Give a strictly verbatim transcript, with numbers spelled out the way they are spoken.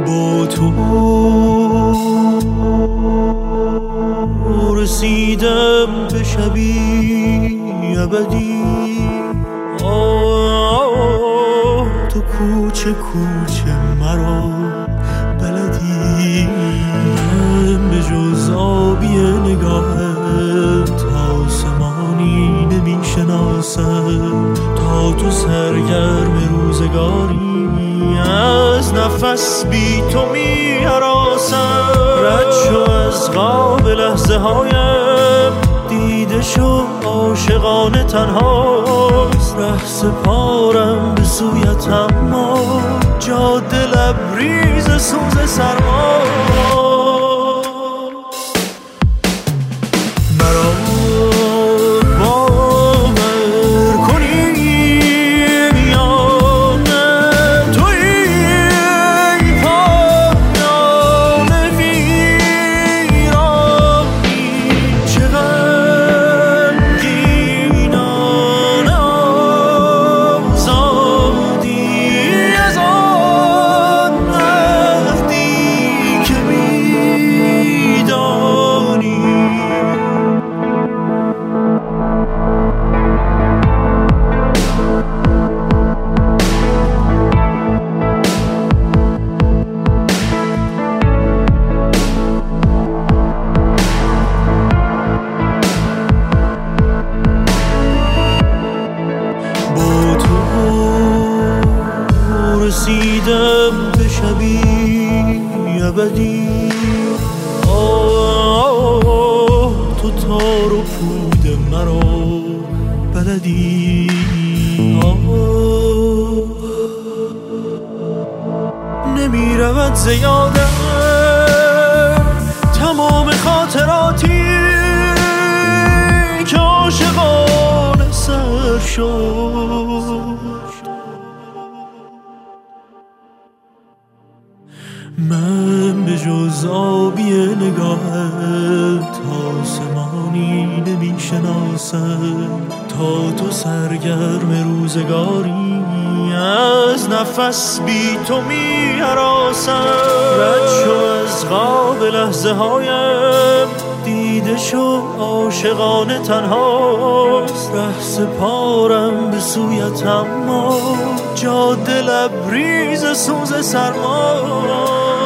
با تو رسیدم به شبی ابدی. آه تو کوچه کوچه مرا بلدی. من به جز آبی نگاهت آسمانی نمی شناسم. تا تو سرگرم روزگاری از نفس بی تو می هراسم. رد شو از خواب لحظه هایم، دیده شو عاشقانه تنهاست. ره سپارم به سویت اما جاده لبریز سوز سرما. رسیدم به شبی ابدی. آه تو تار و پود مرا بلدی. آه نمی رود زیاده تمام خاطراتی که عاشقانه سر شد. من به جز آبی نگاهت آسمانی نمی شناسم. تا تو سرگرم روزگاری از نفس بی تو می هراسم. رد شو از خواب لحظه هایم، دیده شو عاشقانه تنهاست. ره سپارم به سویت اما جاده لبریز سوز سرما.